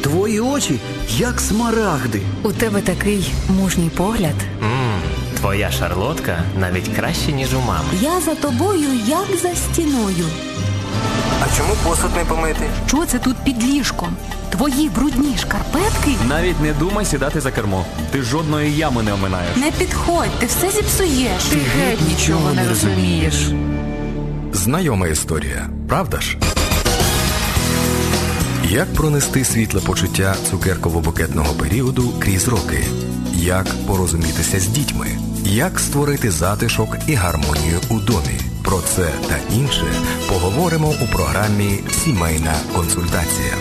Твої очі, як смарагди. У тебе такий мужній погляд. Твоя шарлотка навіть краще, ніж у мами. Я за тобою, як за стіною. А чому посуд не помити? Що це тут під ліжком? Твої брудні шкарпетки? Навіть не думай сідати за кермо. Ти жодної ями не оминаєш. Не підходь, ти все зіпсуєш. Ти геть нічого не розумієш. Знайома історія, правда ж? Як пронести світле почуття цукерково-букетного періоду крізь роки? Як порозумітися з дітьми? Як створити затишок і гармонію у домі? Про це та інше поговоримо у програмі «Сімейна консультація».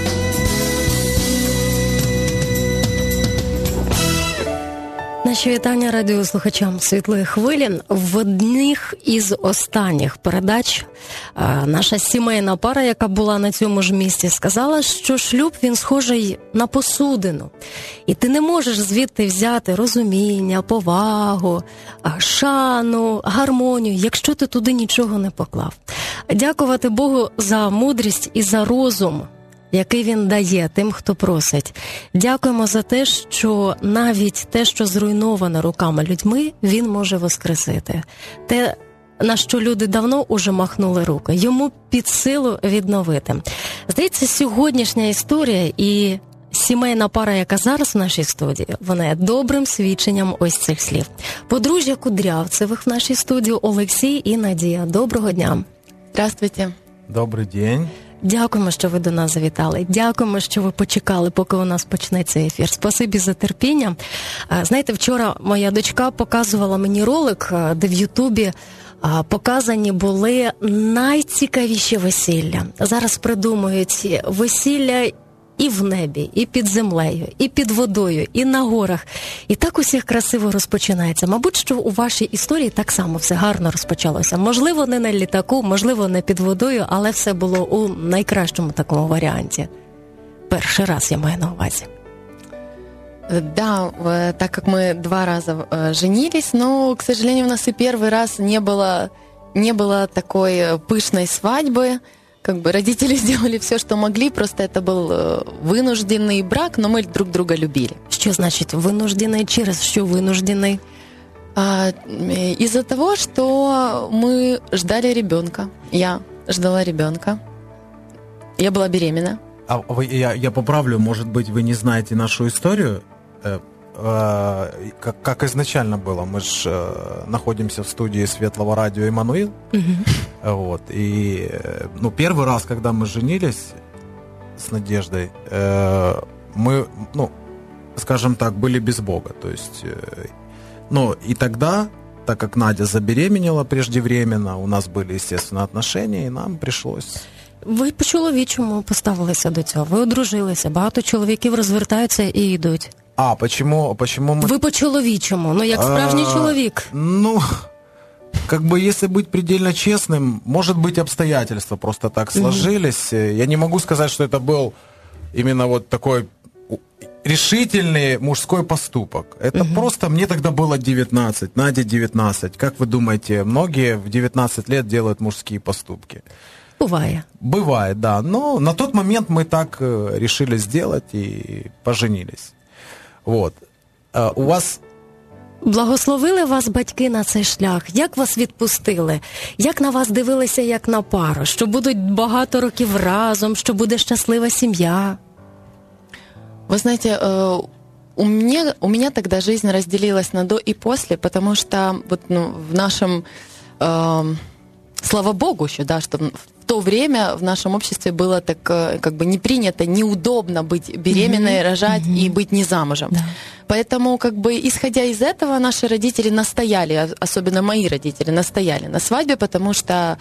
Наші вітання радіослухачам «Світлої хвилі». В одних із останніх передач наша сімейна пара, яка була на цьому ж місці, сказала, що шлюб, він схожий на посудину. І ти не можеш звідти взяти розуміння, повагу, шану, гармонію, якщо ти туди нічого не поклав. Дякувати Богу за мудрість і за розум, який він дає тим, хто просить. Дякуємо за те, що навіть те, що зруйноване руками людьми, він може воскресити. Те, на що люди давно уже махнули руки, йому під силу відновити. Здається, сьогоднішня історія і сімейна пара, яка зараз в нашій студії, вона є добрим свідченням ось цих слів. Подружжя Кудрявцевих в нашій студії Олексій і Надія. Доброго дня. Здравствуйте. Добрий день. Дякуємо, що ви до нас завітали. Дякуємо, що ви почекали, поки у нас почнеться ефір. Спасибі за терпіння. Знаєте, вчора моя дочка показувала мені ролик, де в Ютубі показані були найцікавіші весілля. Зараз придумують весілля і в небі, і під землею, і під водою, і на горах. І так усіх красиво розпочинається. Мабуть, що у вашій історії так само все гарно розпочалося. Можливо, не на літаку, можливо, не під водою, але все було у найкращому такому варіанті. Перший раз я маю на увазі. Да, так как мы 2 раза женились, но, к сожалению, у нас и первый раз не было такой пышной свадьбы. Как бы родители сделали все, что могли, просто это был вынужденный брак, но мы друг друга любили. Що значить винуждений? Через що винуждений? Из-за того, что мы ждали ребенка. Я ждала ребенка. Я была беременна. Я поправлю, может быть, вы не знаете нашу историю. Как изначально было. Мы же находимся в студии Светлого радио «Эммануил». Вот. И первый раз, когда мы женились с Надеждой, мы, скажем так, были без Бога. То есть, и тогда, так как Надя забеременела преждевременно, у нас были, естественно, отношения, и нам пришлось... Ви по-чоловічому поставилися до цього. Ви одружилися. Багато чоловіків розвертаються і йдуть. Почему мы... Ви по-чоловічому, як справжній чоловік. Если быть предельно честным, может быть, обстоятельства просто так сложились. Я не могу сказать, что это был именно вот такой решительный мужской поступок. Это просто мне тогда было 19, Наде 19. Как вы думаете, многие в 19 лет делают мужские поступки? Бывает, да. Но на тот момент мы так решили сделать и поженились. Вот. У вас... Благословили вас батьки на цей шлях? Як вас відпустили? Як на вас дивилися, як на пару? Що будуть багато років разом? Що буде щаслива сім'я? Вы знаете, у меня тогда жизнь разделилась на до и после, потому что в нашем... Слава Богу еще, да, что в то время в нашем обществе было так как бы не принято, неудобно быть беременной, рожать и быть не замужем. Да. Поэтому, как бы, исходя из этого, наши родители настояли, особенно мои родители, настояли на свадьбе, потому что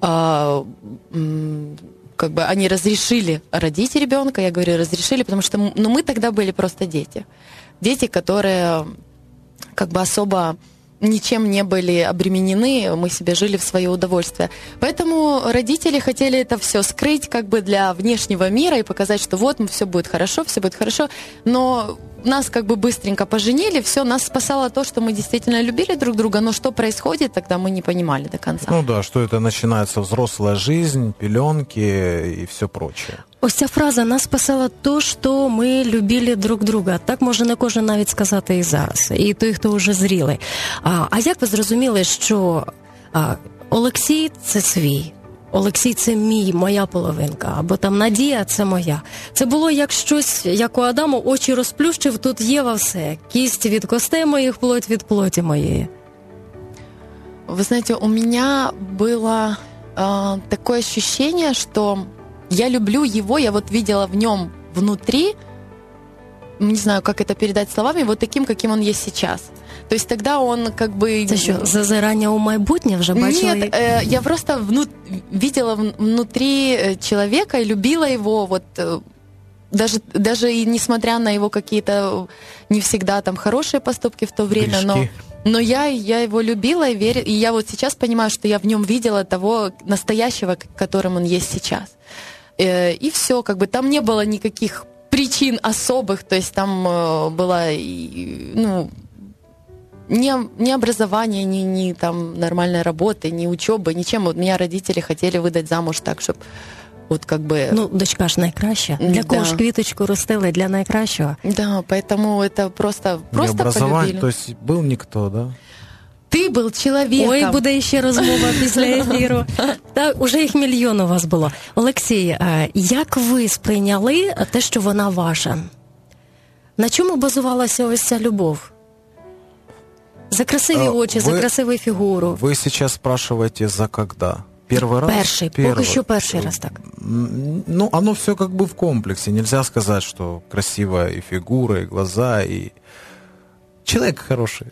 как бы они разрешили родить ребенка. Я говорю, разрешили, потому что мы тогда были просто дети. Дети, которые как бы особо ничем не были обременены, мы себе жили в свое удовольствие. Поэтому родители хотели это все скрыть как бы для внешнего мира и показать, что вот, все будет хорошо, но нас как бы быстренько поженили, все, нас спасало то, что мы действительно любили друг друга, но что происходит, тогда мы не понимали до конца. Что это начинается взрослая жизнь, пеленки и все прочее. Ось ця фраза «нас спасала то, що ми любили друг друга». Так може не кожен навіть сказати і зараз, і той, хто вже зрілий. А як ви зрозуміли, що Олексій – це свій, Олексій – це мій, моя половинка, або там Надія – це моя. Це було як щось, як у Адаму, очі розплющив, тут Єва все, кість від костей моїх, плоть від плоті моєї. Вы знаете, у меня было такое ощущение, что я люблю его, я вот видела в нем внутри, не знаю, как это передать словами, вот таким, каким он есть сейчас. То есть тогда он как бы... Це що, зазирання у майбутнє вже бачила? Нет, я просто видела внутри человека и любила его, вот даже и несмотря на его какие-то не всегда там хорошие поступки в то время, но я его любила и верила, и я вот сейчас понимаю, что я в нем видела того настоящего, которым он есть сейчас. И все, как бы там не было никаких причин особых, то есть там была, ну, ни образования, ни там нормальной работы, ни учебы, ничем. Вот меня родители хотели выдать замуж так, чтобы вот как бы... Ну, дочка ж найкраща. Для кого ж квіточку ростили? Для найкращого. Да, поэтому это просто образование, полюбили. то есть был никто, да? Ти був чоловіком. Ой, буде ще розмова після ефіру. Так, уже їх мільйон у вас було. Олексій, як ви сприйняли те, що вона ваша? На чому базувалася ось ця любов? За красиві очі, за красиву фігуру. Вы сейчас спрашиваете, за когда? Первый раз? Перший, поки що перший раз так. Ну, оно все как бы в комплексе. Нельзя сказать, что красивая и фигура, и глаза, и... Человек хороший.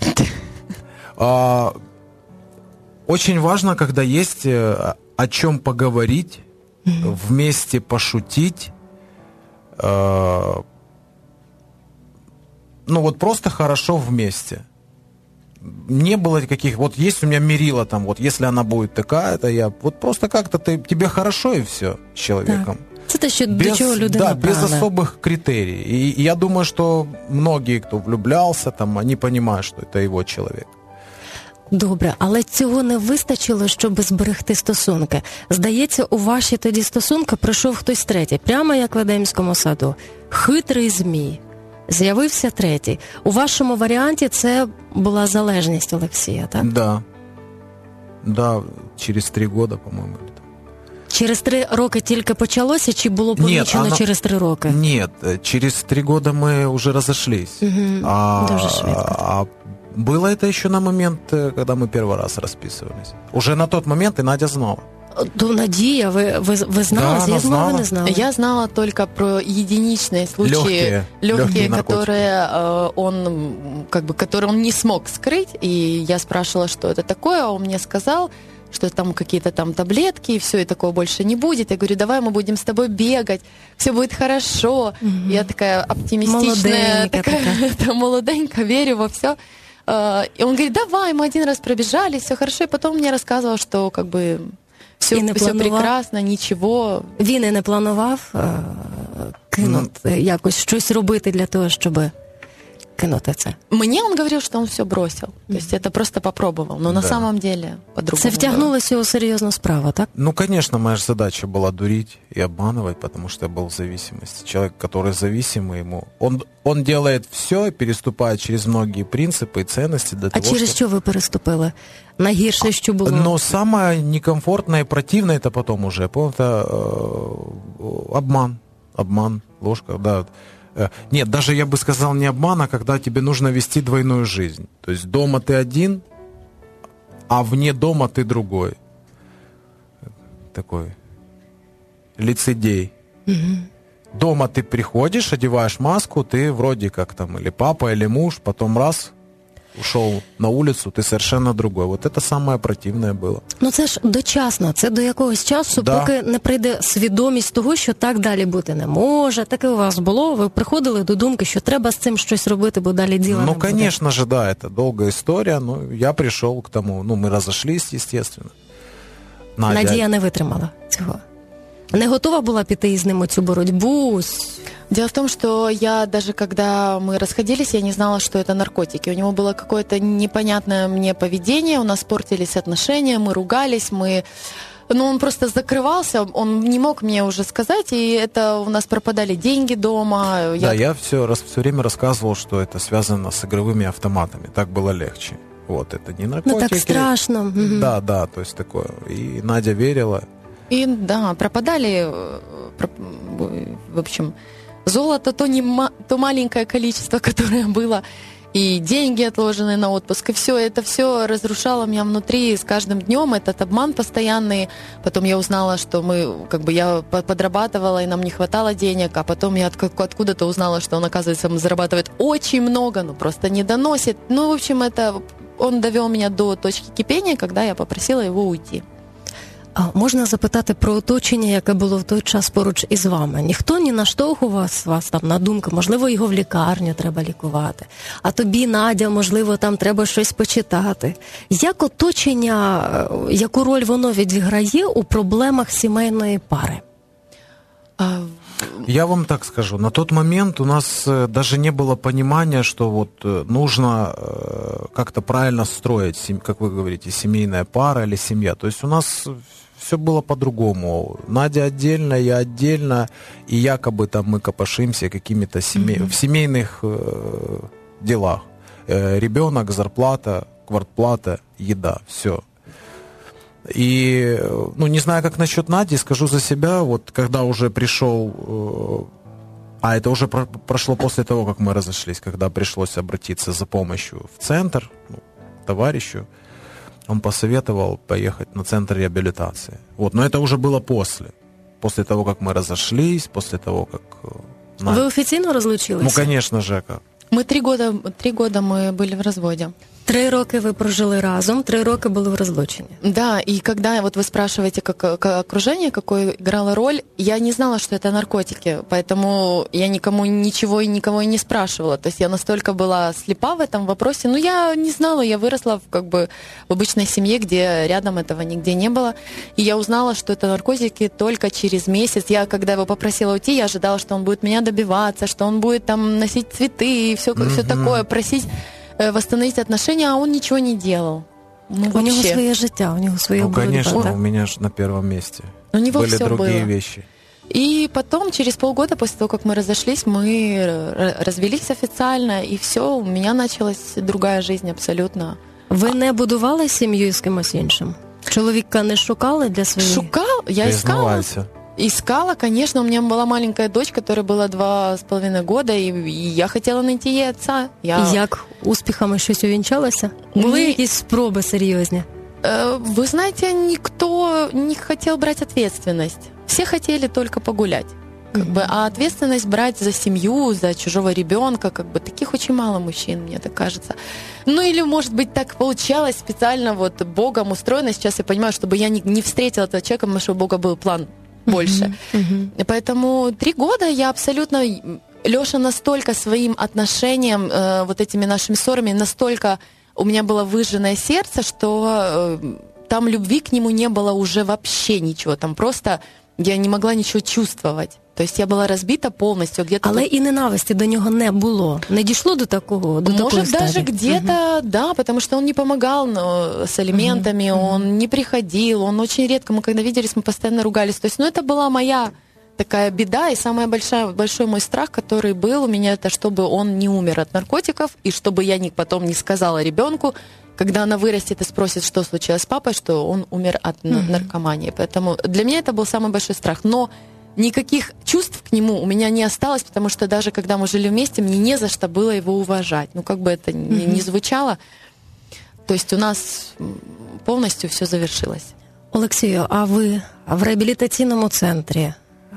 Очень важно, когда есть о чем поговорить, вместе пошутить. Ну, вот просто хорошо вместе. Не было каких... Вот есть у меня мерила там, вот если она будет такая-то, я... Вот просто как-то тебе хорошо и все с человеком. Так. Це те, що до чого людина да, без прагне. особых критерий. И я думаю, что многие, кто влюблялся, там, они понимают, что это его человек. Добре, але цього не вистачило, щоб зберегти стосунки. Здається, у ваші тоді стосунки прийшов хтось третій, прямо як в Едемському саду. Хитрий змій. З'явився третій. У вашому варіанті це була залежність Олексія, так? Да. Да, через 3 года, по-моему. Через 3 роки тільки почалося, чи було помічено через 3 роки? Нет, через 3 года мы уже разошлись. Дуже швидко. Было это еще на момент, когда мы первый раз расписывались. Уже на тот момент и Надя знала. То Надія, ви знали, да, я знала, не знала. Я знала только про единичные случаи, легкие, которые которые он не смог скрыть, и я спрашивала, что это такое, а он мне сказал, что там какие-то там таблетки, и все, и такого больше не будет. Я говорю, давай мы будем с тобой бегать, все будет хорошо. Я такая оптимистичная, такая молоденькая, верю во все. И он говорит, давай, мы 1 раз пробежали, все хорошо. И потом мне рассказывал, что как бы все прекрасно, нічого. Він і не планував якось щось робити для того, щоб кинути це? Мне он говорил, что он все бросил. То есть это просто попробовал. Но на самом деле по-другому. Це втягнулося у серйозну справу, так? Ну, конечно, моя же задача была дурить и обманывать, потому что я был в зависимости. Человек, который зависимый, ему... Он делает все и переступает через многие принципы и ценности для того, через що ви переступили? Найгірше, що було? Но самое некомфортное и противное это потом уже, это обман, ложка, да. Нет, даже я бы сказал не обман, а когда тебе нужно вести двойную жизнь. То есть дома ты один, а вне дома ты другой. Такой лицедей. Дома ты приходишь, одеваешь маску, ты вроде как там или папа, или муж, потом раз ушел на улицу, ты совершенно другой. Вот это самое противное было. Ну це ж дочасно, це до якогось часу, поки не прийде свідомість того, що так далі бути не може. Таке у вас було, ви приходили до думки, що треба з цим щось робити, бо далі діла не буде. Ну, конечно же, да, это долгая история, но я пришел к тому, мы разошлись, естественно. Надія не витримала цього. Не готова була піти із ним у цю боротьбу? Дело в том, что я даже когда мы расходились, я не знала, что это наркотики. У него было какое-то непонятное мне поведение, у нас портились отношения, мы ругались, мы Ну, он просто закрывался, он не мог мне уже сказать, и это у нас пропадали деньги дома. Да, я все время рассказывал, что это связано с игровыми автоматами. Так было легче. Вот, это не наркотики. Ну, так страшно. Да, то есть такое. И Надя верила. И, да, пропадали, в общем, золото, то маленькое количество, которое было, и деньги, отложенные на отпуск, и это все разрушало меня внутри с каждым днем, этот обман постоянный. Потом я узнала, что я подрабатывала, и нам не хватало денег, а потом я откуда-то узнала, что он, оказывается, зарабатывает очень много, но просто не доносит. Ну, в общем, он довел меня до точки кипения, когда я попросила его уйти. А можна запитати про оточення, яке було в той час поруч із вами? Ніхто не наштовхував вас там на думку, можливо, його в лікарню треба лікувати, а тобі, Надя, можливо, там треба щось почитати. Як оточення, яку роль воно відіграє у проблемах сімейної пари? Я вам так скажу, на тот момент у нас даже не было понимания, что вот нужно как-то правильно строить, как вы говорите, семейная пара или семья. То есть у нас все было по-другому. Надя отдельно, я отдельно, и якобы там мы копошимся какими-то в семейных делах. Ребенок, зарплата, квартплата, еда, все. И, не знаю, как насчет Нади, скажу за себя, вот когда уже пришел, это уже прошло после того, как мы разошлись, когда пришлось обратиться за помощью в центр, к товарищу, он посоветовал поехать на центр реабилитации. Вот, но это уже было после того, как мы разошлись, после того, как... Вы официально разлучились? Ну, конечно же, как. Мы 3 года мы были в разводе. 3 роки ви прожили разом, 3 роки були в розлученні. Да, и когда вот вы спрашиваете, как окружение, какую играло роль, я не знала, что это наркотики, поэтому я никому ничего и никого и не спрашивала. То есть я настолько была слепа в этом вопросе. Ну, я не знала, я выросла в обычной семье, где рядом этого нигде не было. И я узнала, что это наркотики только через месяц. Я, когда его попросила уйти, я ожидала, что он будет меня добиваться, что он будет там носить цветы и все такое, просить восстановить отношения, а он ничего не делал. У него свое життя, у него своя борьба. Конечно, да? у меня же на первом месте. У него были все другие было. вещи. И потом, через полгода после того, как мы разошлись, мы развелись официально, и все, у меня началась другая жизнь абсолютно. Ви не будували сім'ю з кимось іншим? Чоловіка не шукали для своєї? Шукал, я искала. Искала, конечно, у меня была маленькая дочь, которой было 2,5 года, и я хотела найти ей отца. І як успіхами щось увінчалося? Були якісь спроби серйозні? Вы знаете, никто не хотел брать ответственность. Все хотели только погулять. А ответственность брать за семью, за чужого ребенка, таких очень мало мужчин, мне так кажется. Ну или, может быть, так получалось специально вот Богом устроено. Сейчас я понимаю, чтобы я не встретила этого человека, потому что у Бога был план больше. Поэтому 3 года я абсолютно... Лёша настолько своим отношением, вот этими нашими ссорами, настолько у меня было выжженное сердце, что там любви к нему не было уже вообще ничего. Там просто я не могла ничего чувствовать. То есть я была разбита полностью. Але і ненависті до нього не було. Не дійшло до такого, до такої Может, даже где-то, да, потому что он не помогал с алиментами, он не приходил, он очень редко, мы когда виделись, мы постоянно ругались. То есть, это была моя такая беда, и самый большой мой страх, который был у меня, это чтобы он не умер от наркотиков, и чтобы я потом не сказала ребенку, когда она вырастет и спросит, что случилось с папой, что он умер от наркомании. Поэтому для меня это был самый большой страх. Но никаких чувств к нему у меня не осталось, потому что даже когда мы жили вместе, мне не за что было его уважать. Как бы это ни звучало. То есть у нас полностью все завершилось. Олексію, а ви в реабілітаційному центрі?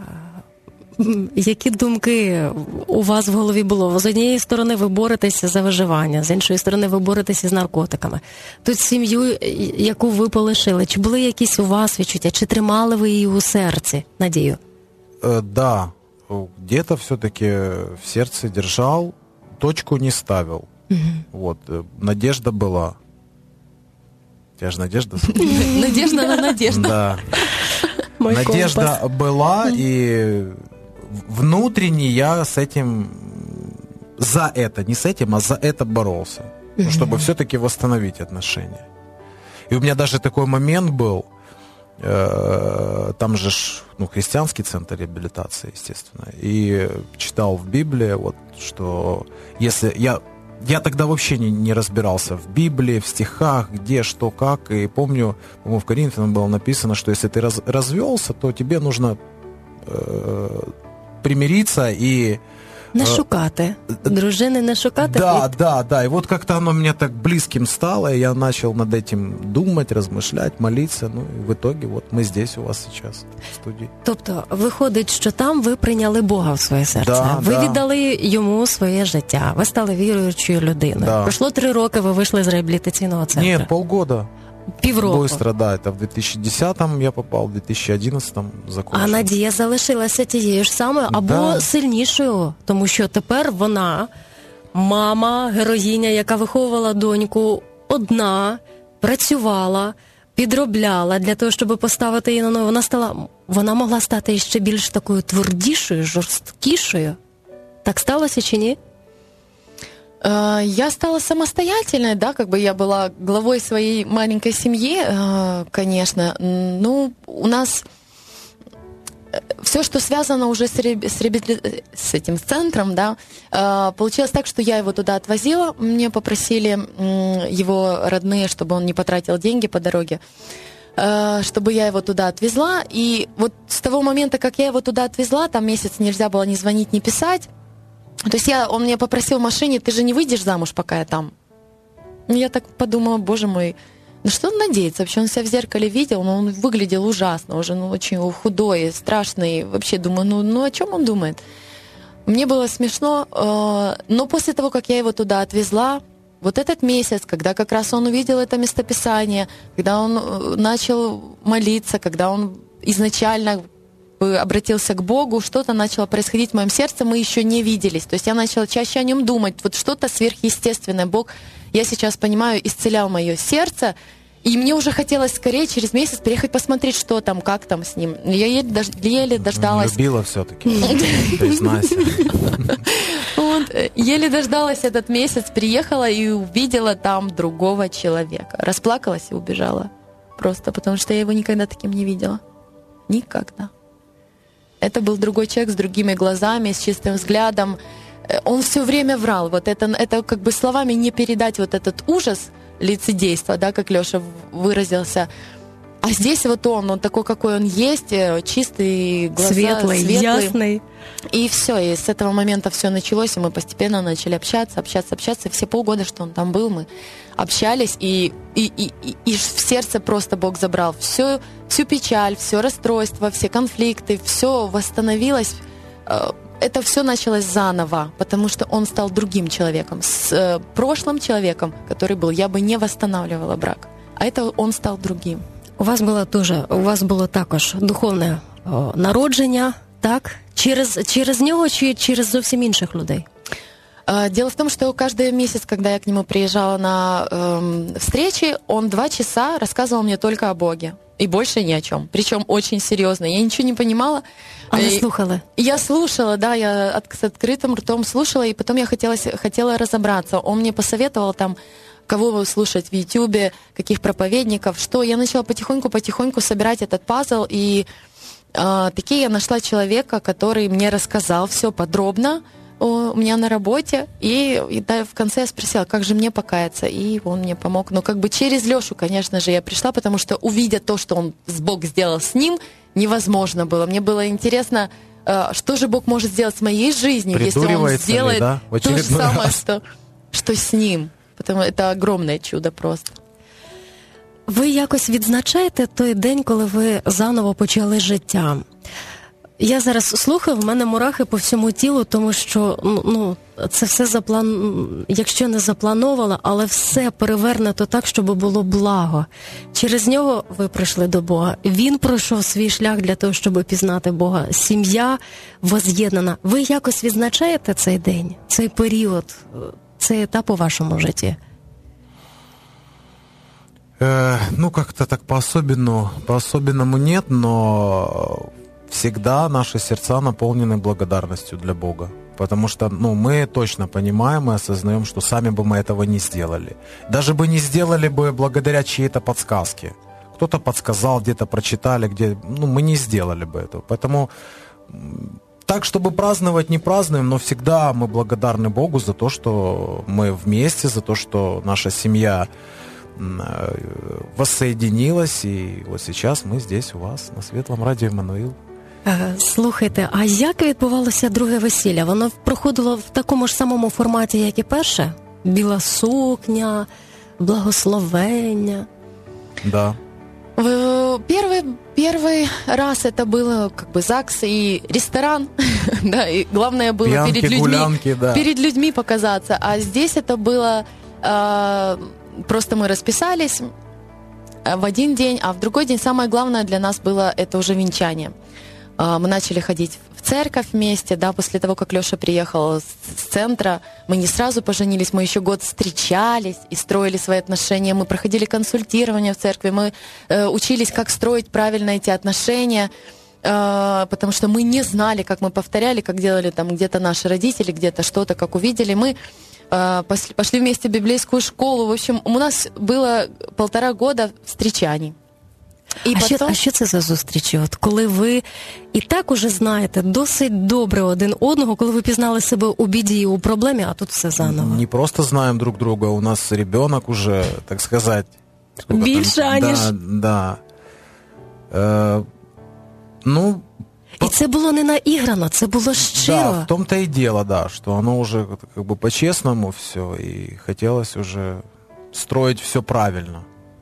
Які думки у вас в голові було? З однієї сторони ви боретеся за виживання, з іншої сторони ви боретеся з наркотиками. Тут сім'ю, яку ви полишили, чи були якісь у вас відчуття, чи тримали ви її у серці, Надію? Да, где-то все-таки в сердце держал, точку не ставил. Вот, надежда была. У тебя же надежда? Надежда на надежду. Да. Надежда была, и внутренне я с этим, за это, не с этим, а за это боролся, чтобы все-таки восстановить отношения. И у меня даже такой момент был, там же христианский центр реабилитации, естественно, и читал в Библии, вот, что если я тогда вообще не разбирался в Библии, в стихах, где, что, как, и помню, по-моему, в Коринфянам было написано, что если ты развелся, то тебе нужно примириться и... Не шукати. Дружини не шукати. Да. И вот как-то оно мне так близким стало, и я начал над этим думать, размышлять, молиться. Ну, и в итоге вот мы здесь у вас сейчас, в студії. Тобто, виходить, що там ви прийняли Бога в своє серце. Ви віддали йому своє життя. Ви стали віруючою людиною. Да. Пройшло 3 роки, ви вийшли з реабілітаційного центру. Нет, полгода. Півроку. Быстро, да. Это в 2010-м я попал, в 2011-м закончил. А надія залишилася тією ж самою або сильнішою, тому що тепер вона, мама, героїня, яка виховувала доньку одна, працювала, підробляла для того, щоб поставити її на ноги. Вона могла стати ще більш такою твердішою, жорсткішою. Так сталося чи ні? Я стала самостоятельной, да, как бы я была главой своей маленькой семьи, конечно. Ну, у нас все, что связано уже с этим центром, да, получилось так, что я его туда отвозила. Мне попросили его родные, чтобы он не потратил деньги по дороге, чтобы я его туда отвезла. И вот с того момента, как я его туда отвезла, там месяц нельзя было ни звонить, ни писать. То есть он меня попросил в машине: ты же не выйдешь замуж, пока я там? Я так подумала, боже мой, на что он надеется? Вообще он себя в зеркале видел, но он выглядел ужасно, уже очень худой, страшный. Вообще думаю, ну о чем он думает? Мне было смешно, но после того, как я его туда отвезла, вот этот месяц, когда как раз он увидел это местописание, когда он начал молиться, когда он изначально обратился к Богу, что-то начало происходить в моем сердце, мы еще не виделись. То есть я начала чаще о нем думать. Вот что-то сверхъестественное. Бог, я сейчас понимаю, исцелял мое сердце, и мне уже хотелось скорее через месяц приехать посмотреть, что там, как там с ним. Я еле дождалась. Любила все-таки, признайся. Еле дождалась этот месяц, приехала и увидела там другого человека. Расплакалась и убежала. Просто потому что я его никогда таким не видела. Никогда. Это был другой человек с другими глазами, с чистым взглядом. Он все время врал. Вот это как бы словами не передать вот этот ужас лицедейства, да, как Леша выразился. А здесь вот он такой, какой он есть, чистый, глаза светлый, ясный. И все, и с этого момента все началось, и мы постепенно начали общаться. И все полгода, что он там был, мы общались, и в сердце просто Бог забрал всю печаль, все расстройство, все конфликты, все восстановилось. Это все началось заново, потому что он стал другим человеком. С прошлым человеком, который был, я бы не восстанавливала брак. А это он стал другим. У вас було також духовне народження, так? Через нього чи через зовсім інших людей? Дело в том, что каждый месяц, когда я к нему приезжала на встречи, он 2 часа рассказывал мне только о Боге. И больше ни о чем. Причем очень серьезно. Я ничего не понимала. А вы слушала? Я слушала, да, я с открытым ртом слушала, и потом я хотела разобраться. Он мне посоветовал там, кого слушать в Ютубе, каких проповедников, что. Я начала потихоньку собирать этот пазл, и таки я нашла человека, который мне рассказал все подробно у меня на работе, и в конце я спросила, как же мне покаяться, и он мне помог. Но как бы через Лешу, конечно же, я пришла, потому что, увидя то, что Бог сделал с ним, невозможно было. Мне было интересно, что же Бог может сделать с моей жизнью, если он сделает то же самое, что с ним. Потому это огромное чудо просто. Ви якось відзначаєте той день, коли ви заново почали життя? Я зараз слухаю, в мене мурахи по всьому тілу, тому що це все якщо не заплановано, але все перевернуто так, щоб було благо. Через нього ви прийшли до Бога. Він пройшов свій шлях для того, щоб пізнати Бога. Сім'я воз'єднана. Ви якось відзначаєте цей день, цей період, цей етап у вашому житті? Как-то так по-особенному нет, но всегда наши сердца наполнены благодарностью для Бога. Потому что, мы точно понимаем и осознаем, что сами бы мы этого не сделали. Даже бы не сделали бы благодаря чьей-то подсказке. кто-то подсказал, где-то прочитали, мы не сделали бы этого. Поэтому так, чтобы праздновать, не празднуем, но всегда мы благодарны Богу за то, что мы вместе, за то, что наша семья воссоединилась, і ось зараз ми здесь у вас на Світлому радіо Еммануїл. Слухайте, а як відбувалося друге весілля? Воно проходило в такому ж самому форматі, як і перше? Біла сукня, благословення? Да. Первый раз это было как бы ЗАГС и ресторан, да, и главное было пьянки, гулянки, да. перед людьми показаться, а здесь это было просто мы расписались в один день, а в другой день самое главное для нас было это уже венчание. Мы начали ходить в церковь вместе, да, после того, как Леша приехал с центра, мы не сразу поженились, мы еще год встречались и строили свои отношения, мы проходили консультирование в церкви, мы учились, как строить правильно эти отношения, потому что мы не знали, как мы повторяли, как делали там где-то наши родители, где-то что-то, как увидели, мы пошли вместе в библейскую школу, в общем, у нас было 1,5 года встречаний. А що це за зустрічі? От коли ви і так уже знаєте досить добре один одного, коли ви пізнали себе у біді і у проблемі, а тут все заново. Не просто знаем друг друга, у нас ребенок уже, так сказать... Більше, аніж... Да. І це було не наіграно, це було щиро. Да, в том-то и дело, да, что оно уже как бы по-честному все, и хотелось уже строить все правильно.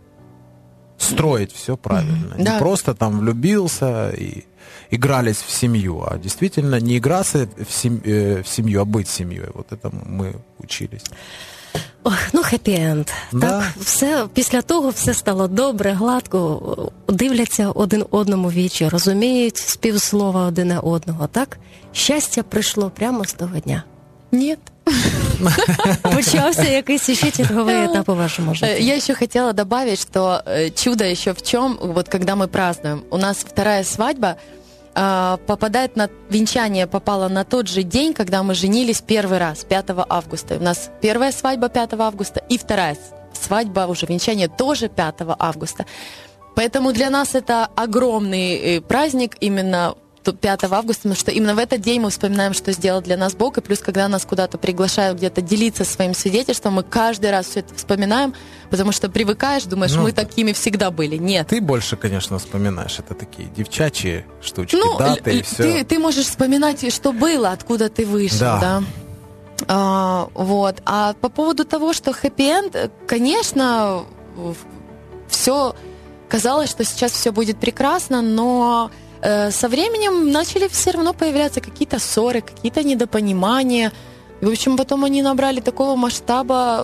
Строить все правильно. Да. Не просто там влюбился и игрались в семью, а действительно не играться в семью, а быть семьей. Вот этому мы учились. Ох, хеппі-енд. Да. Так, все, після того все стало добре, гладко, дивляться один одному в вічі, розуміють співслова один одного, так? Щастя прийшло прямо з того дня. Нет. Почався якийсь ще черговий етап у вашому житті. Я еще хотела добавить, что чудо еще в чем, вот когда мы празднуем. У нас вторая свадьба попадает на венчание, попала на тот же день, когда мы женились первый раз, 5 августа. У нас первая свадьба 5 августа и вторая свадьба, уже венчание, тоже 5 августа. Поэтому для нас это огромный праздник именно 5 августа, потому что именно в этот день мы вспоминаем, что сделал для нас Бог, и плюс, когда нас куда-то приглашают где-то делиться своим свидетельством, мы каждый раз все это вспоминаем, потому что привыкаешь, думаешь, мы такими всегда были. Нет. Ты больше, конечно, вспоминаешь, это такие девчачьи штучки, даты и все. Ты можешь вспоминать, что было, откуда ты вышел, да. Вот. А по поводу того, что хэппи-энд, конечно, все казалось, что сейчас все будет прекрасно, но со временем начали все равно появляться какие-то ссоры, какие-то недопонимания. И, в общем, потом они набрали такого масштаба,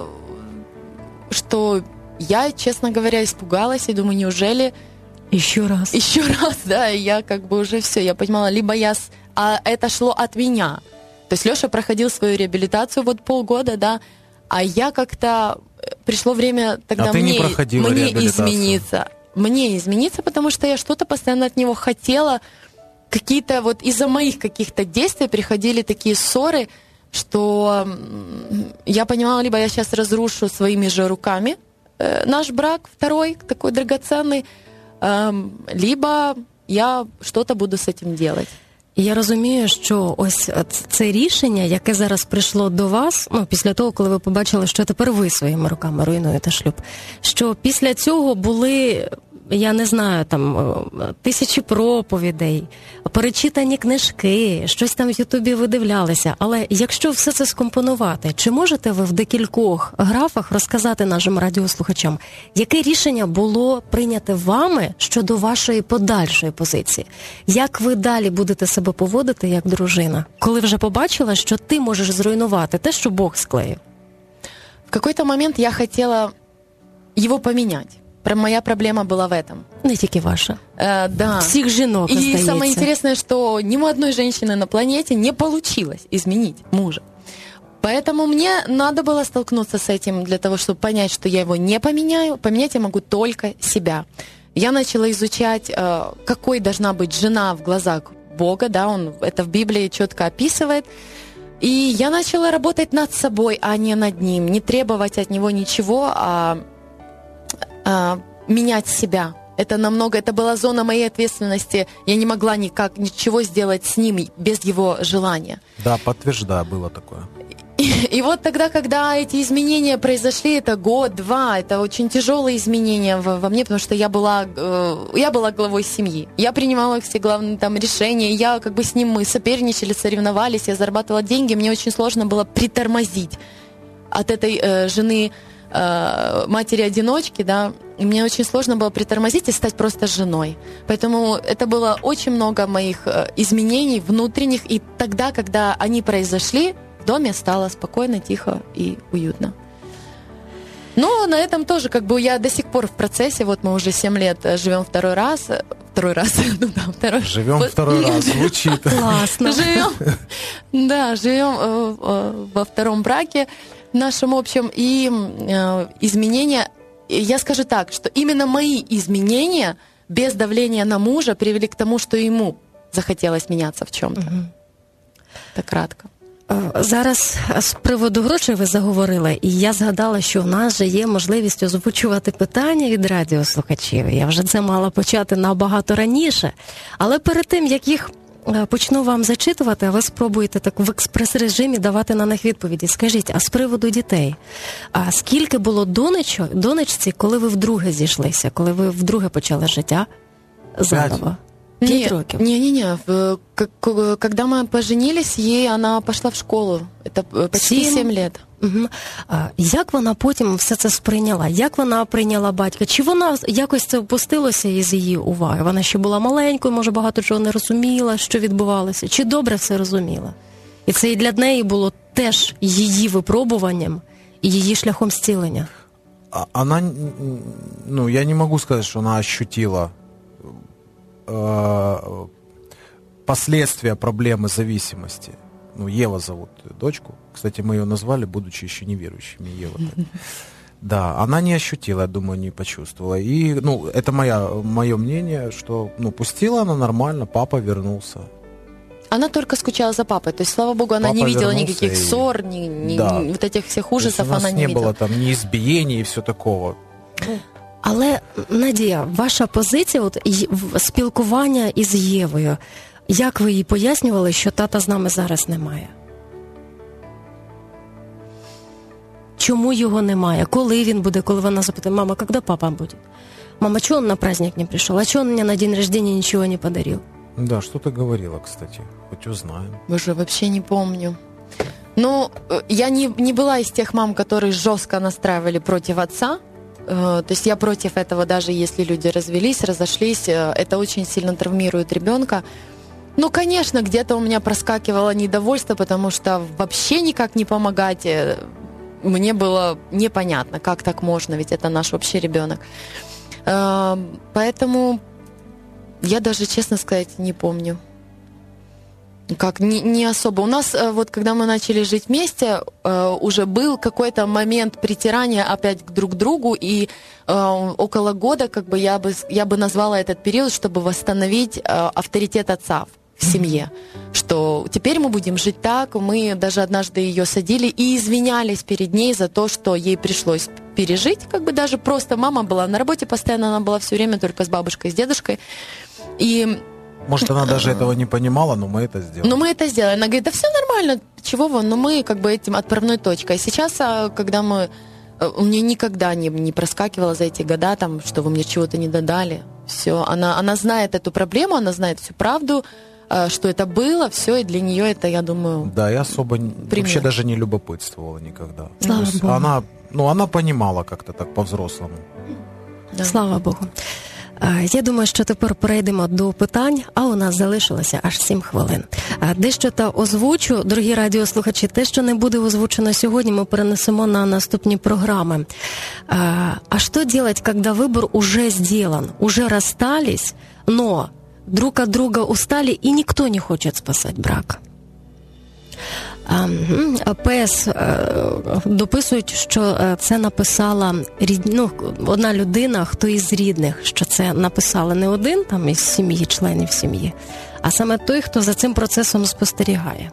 что я, честно говоря, испугалась и думаю, неужели... Еще раз, да, и я как бы уже все, я понимала, либо а это шло от меня. То есть Леша проходил свою реабилитацию вот полгода, да, а я как-то... Пришло время тогда мне измениться. Мне измениться, потому что я что-то постоянно от него хотела. Какие-то вот из-за моих каких-то действий приходили такие ссоры, что я понимала, либо я сейчас разрушу своими же руками наш брак второй, такой драгоценный, либо я что-то буду з цим делать. І я розумію, що ось це рішення, яке зараз прийшло до вас, після того, коли ви побачили, що тепер ви своїми руками руйнуєте шлюб, що після цього були, я не знаю, там, тисячі проповідей, перечитані книжки, щось там в Ютубі ви дивлялися, але якщо все це скомпонувати, чи можете ви в декількох графах розказати нашим радіослухачам, яке рішення було прийняте вами щодо вашої подальшої позиції? Як ви далі будете себе поводити як дружина, коли вже побачила, що ти можеш зруйнувати те, що Бог склеїв? В какой-то момент я хотела его поменять. Моя проблема была в этом. Не тільки ваша. Да. Всех жінок, и здається. самое интересное, что ни у одной женщины на планете не получилось изменить мужа. Поэтому мне надо было столкнуться с этим для того, чтобы понять, что я его не поменяю. Поменять я могу только себя. Я начала изучать, какой должна быть жена в глазах Бога. Да, он это в Библии четко описывает. И я начала работать над собой, а не над ним. Не требовать от него ничего, а менять себя. Это была зона моей ответственности. Я не могла ничего сделать с ним без его желания. Да, подтверждаю, было такое. И вот тогда, когда эти изменения произошли, это год-два, это очень тяжелые изменения во мне, потому что я была главой семьи. Я принимала все главные там решения, я как бы с ним, мы соперничали, соревновались, я зарабатывала деньги, мне очень сложно было притормозить от этой жены, матери-одиночки, да, и мне очень сложно было притормозить и стать просто женой. Поэтому это было очень много моих изменений внутренних, и тогда, когда они произошли, в доме стало спокойно, тихо и уютно. Но на этом тоже, как бы, я до сих пор в процессе, вот мы уже 7 лет живем второй раз, Живем второй раз, звучит. Классно. Живем во втором браке нашем общем, и изменения, я скажу так, что именно мои изменения без давления на мужа привели к тому, что ему захотелось меняться в чем-то. Так кратко. Зараз з приводу грошей ви заговорили, і я згадала, що в нас же є можливість озвучувати питання від радіослухачів. Я вже це мала почати набагато раніше, але перед тим, як їх почну вам зачитувати, а ви спробуєте так в експрес-режимі давати на них відповіді. Скажіть, а з приводу дітей, а скільки було донечці, коли ви вдруге зійшлися, коли ви вдруге почали життя заново? 5 років? Не. Когда мы поженились, она пошла в школу. Это почти 7 лет. Угу. Як вона потім все це сприйняла? Як вона прийняла батька? Чи вона якось це впустилося із її уваги? Вона ще була маленькою, може багато чого не розуміла, що відбувалося? Чи добре все розуміла? І це і для неї було теж її випробуванням і її шляхом зцілення? Она, я не могу сказать, что она ощутила последствия проблемы зависимости. Ева зовут дочку. Кстати, мы ее назвали, будучи еще неверующими. Ева. Да, она не ощутила, я думаю, не почувствовала. И, это мое мнение, что, пустила она нормально, папа вернулся. Она только скучала за папой. То есть, слава богу, она не видела никаких ссор, вот этих всех ужасов она не видела. У нас не было там ни избиений и все такого. Але, Надія, ваша позиція, спілкування із Євою, як ви їй пояснювали, що тата з нами зараз немає? Чому його немає? Коли він буде? Коли вона запитає, мама, коли папа буде? Мама, чого он на праздник не пришел? А чего он мне на день рождения ничего не подарил? Да, что ты говорила, кстати, хоть узнаем. Боже, вообще не помню. Я не была из тех мам, которые жестко настраивали против отца. То есть я против этого, даже если люди развелись, разошлись, это очень сильно травмирует ребенка. Конечно, где-то у меня проскакивало недовольство, потому что вообще никак не помогать. Мне было непонятно, как так можно, ведь это наш общий ребенок. Поэтому я даже, честно сказать, не помню. Как, не особо. У нас, когда мы начали жить вместе, уже был какой-то момент притирания опять друг к другу, и около года, я бы назвала этот период, чтобы восстановить авторитет отца в семье. Что теперь мы будем жить так. Мы даже однажды ее садили и извинялись перед ней за то, что ей пришлось пережить. Даже просто мама была на работе постоянно, она была все время только с бабушкой, с дедушкой. И... Может, она даже этого не понимала, но мы это сделали. Она говорит, да все нормально, чего вы, мы этим отправной точкой. Сейчас, когда у меня никогда не проскакивало за эти года, что вы мне чего-то не додали. Все, она знает эту проблему, она знает всю правду, что это было, все, и для нее это, я думаю, да, я особо вообще даже не любопытствовала никогда. Слава Богу. Она понимала как-то так по-взрослому. Да. Слава Богу. Я думаю, що тепер перейдемо до питань, а у нас залишилося аж 7 хвилин. Дещо та озвучу, дорогі радіослухачі, те, що не буде озвучено сьогодні, ми перенесемо на наступні програми. А что делать, когда выбор уже сделан, уже расстались, но друг от друга устали, и никто не хочет спасать брак? ПС дописують, що це написала одна людина, хто із рідних, що це написали не один там із сім'ї, членів сім'ї, а саме той, хто за цим процесом спостерігає.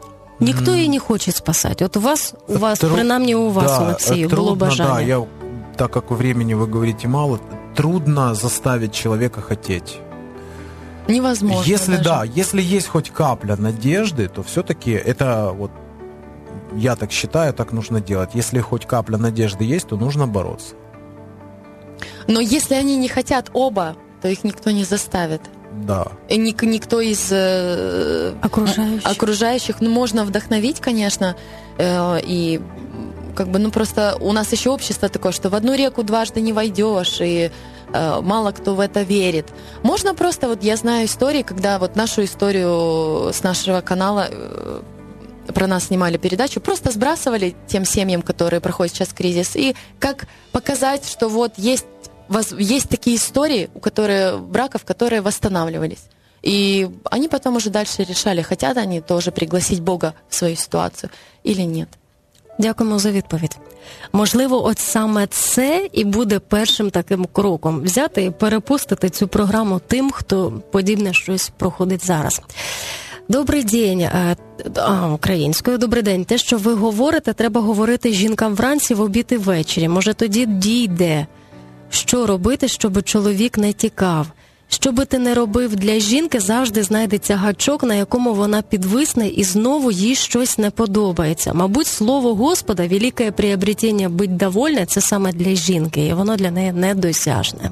Ніхто її не хоче спасати. От у вас принаймні у вас, Олексію, було бажання. Да, я так как времени вы говорите мало, трудно заставить человека хотеть. Невозможно. Если есть хоть капля надежды, то все-таки это вот, я так считаю, так нужно делать. Если хоть капля надежды есть, то нужно бороться. Но если они не хотят оба, то их никто не заставит. Да. И никто из окружающих, ну, можно вдохновить, конечно, и как бы, ну, просто у нас еще общество такое, что в одну реку дважды не войдешь, и мало кто в это верит. Можно просто, вот я знаю истории, когда вот нашу историю с нашего канала про нас снимали передачу, просто сбрасывали тем семьям, которые проходят сейчас кризис, и как показать, что вот есть такие истории, браков, которые восстанавливались. И они потом уже дальше решали, хотят они тоже пригласить Бога в свою ситуацію или нет. Дякуємо за відповідь. Можливо, от саме це і буде першим таким кроком. Взяти і перепустити цю програму тим, хто подібне щось проходить зараз. Добрий день, українською. Добрий день. Те, що ви говорите, треба говорити жінкам вранці, в обід і ввечері. Може, тоді дійде. Що робити, щоб чоловік не тікав? Що би ти не робив для жінки, завжди знайдеться гачок, на якому вона підвисне і знову їй щось не подобається. Мабуть, слово Господа, велике приобретення «бить довольне» – це саме для жінки, і воно для неї недосяжне.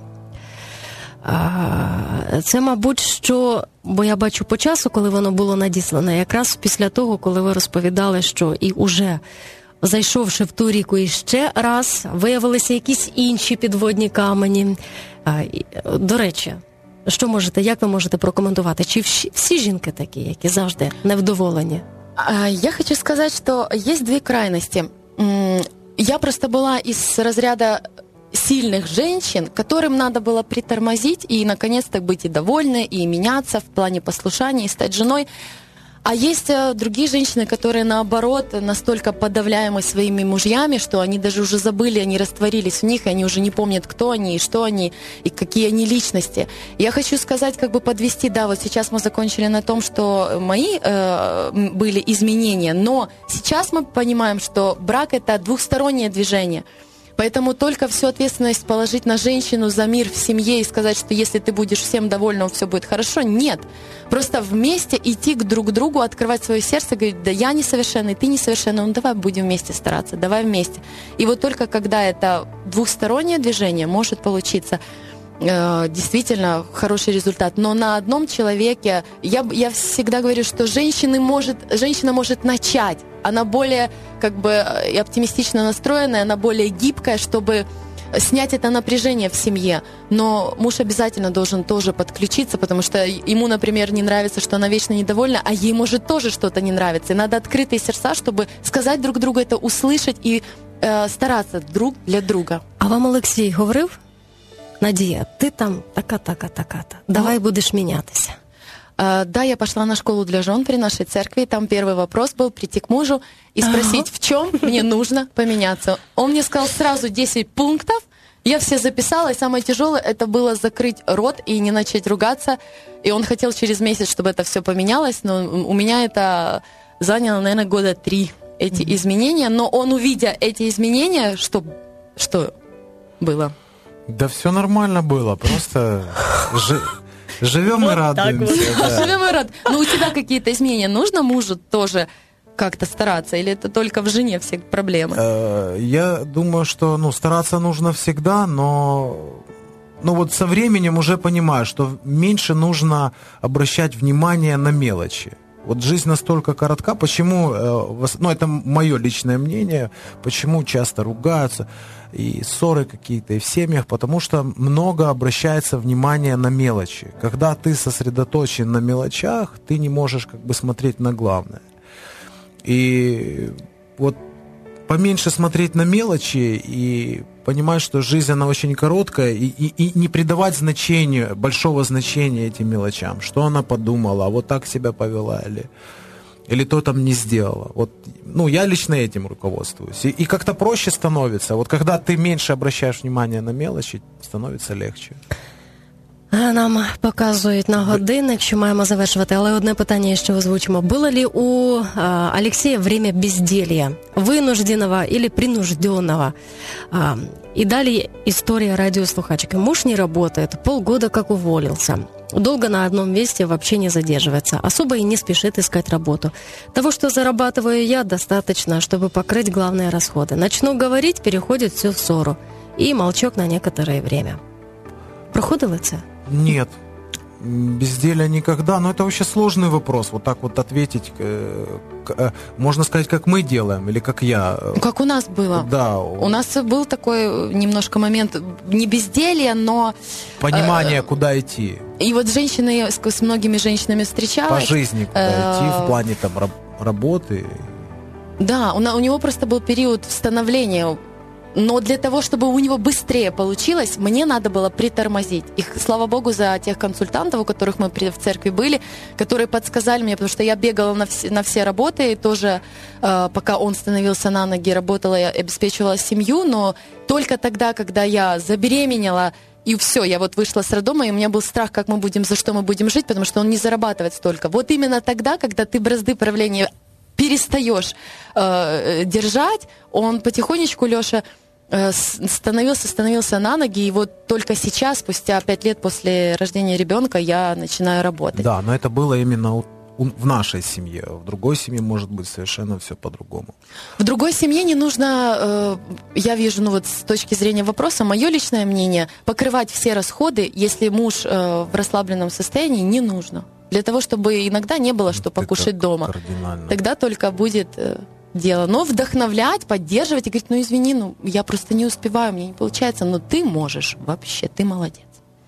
Це, мабуть, що, бо я бачу по часу, коли воно було надіслане, якраз після того, коли ви розповідали, що і уже зайшовши в ту ріку іще раз, виявилися якісь інші підводні камені. До речі, як ви можете прокоментувати? Чи всі жінки такі, які завжди невдоволені? Я хочу сказать, что есть две крайности. Я просто была из разряда сильных женщин, которым надо было притормозить и, наконец-то, быть и довольны, и меняться в плане послушания, и стать женой. А есть другие женщины, которые, наоборот, настолько подавляемы своими мужьями, что они даже уже забыли, они растворились в них, и они уже не помнят, кто они, и что они, и какие они личности. Я хочу сказать, как бы подвести, да, вот сейчас мы закончили на том, что мои были изменения, но сейчас мы понимаем, что брак – это двухстороннее движение. Поэтому только всю ответственность положить на женщину за мир в семье и сказать, что если ты будешь всем довольна, все будет хорошо. Нет. Просто вместе идти друг к другу, открывать свое сердце, говорить, да я несовершенный, ты несовершенный, ну давай будем вместе стараться, давай вместе. И вот только когда это двухстороннее движение, может получиться действительно хороший результат. Но на одном человеке, я всегда говорю, что женщина может начать. Она более как бы и оптимистично настроенная, она более гибкая, чтобы снять это напряжение в семье. Но муж обязательно должен тоже подключиться, потому что ему, например, не нравится, что она вечно недовольна, а ей может тоже что-то не нравиться. И надо открытые сердца, чтобы сказать друг другу это, услышать и стараться друг для друга. А вам Олексій говорив? Надія, ти там така-така-така-та. Давай будеш мінятися. Да, я пошла на школу для жен при нашей церкви. Там первый вопрос был прийти к мужу и спросить, в чем мне нужно поменяться. Он мне сказал сразу 10 пунктов. Я все записала, и самое тяжелое это было закрыть рот и не начать ругаться. И он хотел через месяц, чтобы это все поменялось, но у меня это заняло, наверное, 3 года эти изменения. Но он, увидя эти изменения, что было? Да все нормально было, просто живем и радуемся. Живем и радуемся. Но у тебя какие-то изменения нужно мужу тоже как-то стараться, или это только в жене все проблемы? Я думаю, что стараться нужно всегда, но вот со временем уже понимаю, что меньше нужно обращать внимание на мелочи. Вот жизнь настолько коротка, почему, это мое личное мнение, почему часто ругаются и ссоры какие-то и в семьях, потому что много обращается внимание на мелочи. Когда ты сосредоточен на мелочах, ты не можешь как бы смотреть на главное. И вот поменьше смотреть на мелочи и понимать, что жизнь, она очень короткая, и не придавать большого значения этим мелочам. Что она подумала, вот так себя повела, или то там не сделала. Вот, я лично этим руководствуюсь. И как-то проще становится. Вот когда ты меньше обращаешь внимание на мелочи, становится легче. Нам показують на годинник, що маємо завершувати, але одне питання ще озвучимо. Было ли у Алексея время безделья, вынужденного или принужденного? И далее история радиослухачки. Муж не работает, полгода как уволился. Долго на одном месте вообще не задерживается. Особо и не спешит искать работу. Того, что зарабатываю я, достаточно, чтобы покрыть главные расходы. Начну говорить, переходит все в ссору. И молчок на некоторое время. Проходило это? Нет. Безделие никогда. Но это вообще сложный вопрос. Вот так вот ответить, можно сказать, как мы делаем, или как я. Как у нас было. Да. У нас был такой немножко момент, не безделья, но... Понимание, куда идти. И вот женщины, с многими женщинами встречалась. По жизни куда идти, в плане там работы. Да, у него просто был период становления. Но для того, чтобы у него быстрее получилось, мне надо было притормозить. И слава богу за тех консультантов, у которых мы в церкви были, которые подсказали мне, потому что я бегала на все работы, и тоже пока он становился на ноги, работала и обеспечивала семью, но только тогда, когда я забеременела, и все, я вот вышла с роддома, и у меня был страх, как мы будем, за что мы будем жить, потому что он не зарабатывает столько. Вот именно тогда, когда ты бразды правления перестаешь держать, он потихонечку, Леша, становился на ноги, и вот только сейчас, спустя 5 лет после рождения ребенка, я начинаю работать. Да, но это было именно в нашей семье. В другой семье может быть совершенно все по-другому. В другой семье не нужно, я вижу, ну вот с точки зрения вопроса, мое личное мнение, покрывать все расходы, если муж в расслабленном состоянии, не нужно. Для того, чтобы иногда не было что покушать дома. Кардинально. Тогда только будет дело. Но вдохновлять, поддерживать и говорить, ну извини, ну я просто не успеваю, мне не получается, но ты можешь вообще, ты молодец.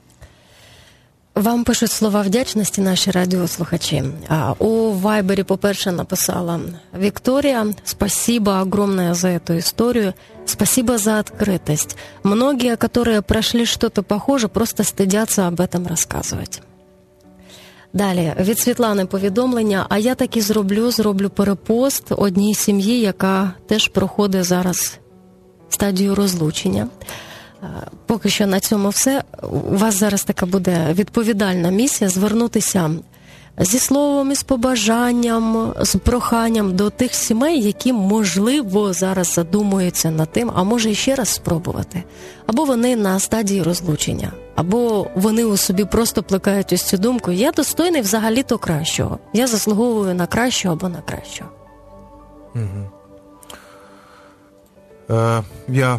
Вам пишуть слова вдячності наші радіослухачі. У Вайбері, по-перше, написала Виктория: спасибо огромное за эту историю, спасибо за открытость. Многие, которые прошли что-то похоже, просто стыдятся об этом рассказывать. Далі, від Світлани повідомлення, а я так і зроблю перепост одній сім'ї, яка теж проходить зараз стадію розлучення. Поки що на цьому все. У вас зараз така буде відповідальна місія звернутися зі словом, із побажанням, з проханням до тих сімей, які, можливо, зараз задумуються над тим, а може ще раз спробувати. Або вони на стадії розлучення, або вони у собі просто плекають ось цю думку: я достойний взагалі-то кращого, я заслуговую на кращого або на кращого. Я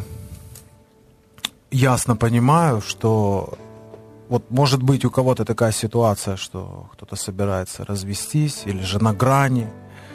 ясно понимаю, что вот может быть у кого-то такая ситуация, что кто-то собирается развестись или же на грани.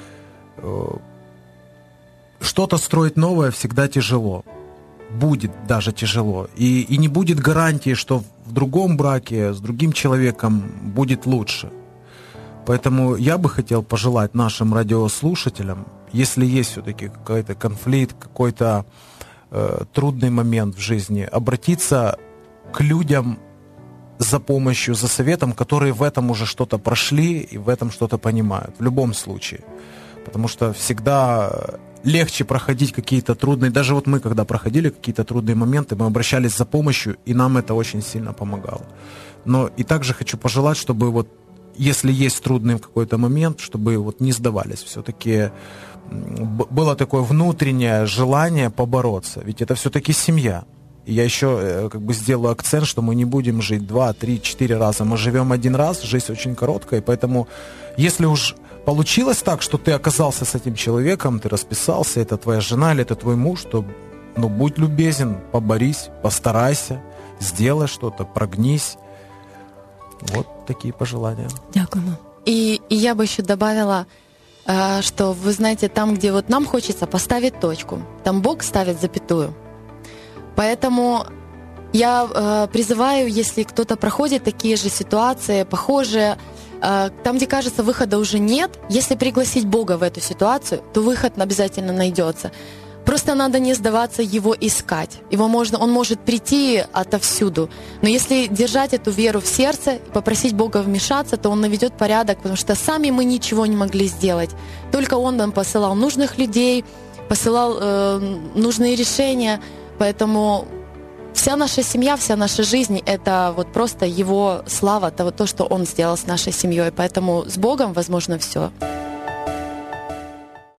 Что-то строить новое всегда тяжело. Будет даже тяжело. И не будет гарантии, что в другом браке с другим человеком будет лучше. Поэтому я бы хотел пожелать нашим радиослушателям, если есть все-таки какой-то конфликт, какой-то трудный момент в жизни, обратиться к людям за помощью, за советом, которые в этом уже что-то прошли и в этом что-то понимают, в любом случае. Потому что всегда легче проходить какие-то трудные... Даже вот мы, когда проходили какие-то трудные моменты, мы обращались за помощью, и нам это очень сильно помогало. Но и также хочу пожелать, чтобы вот, если есть трудный какой-то момент, чтобы вот не сдавались. Все-таки было такое внутреннее желание побороться. Ведь это все-таки семья. И я еще как бы сделаю акцент, что мы не будем жить 2, 3, 4 раза. Мы живем один раз, жизнь очень короткая, и поэтому если уж получилось так, что ты оказался с этим человеком, ты расписался, это твоя жена или это твой муж, то будь любезен, поборись, постарайся, сделай что-то, прогнись. Вот такие пожелания. Дякуємо. И я бы еще добавила, что, вы знаете, там, где вот нам хочется поставить точку, там Бог ставит запятую. Поэтому я призываю, если кто-то проходит такие же ситуации, похожие, там, где кажется, выхода уже нет, если пригласить Бога в эту ситуацию, то выход обязательно найдется. Просто надо не сдаваться, его искать. Он может прийти отовсюду. Но если держать эту веру в сердце и попросить Бога вмешаться, то Он наведет порядок, потому что сами мы ничего не могли сделать. Только Он нам посылал нужных людей, посылал нужные решения. Поэтому вся наша семья, вся наша жизнь — это вот просто Его слава, то, что Он сделал с нашей семьей. Поэтому с Богом возможно все.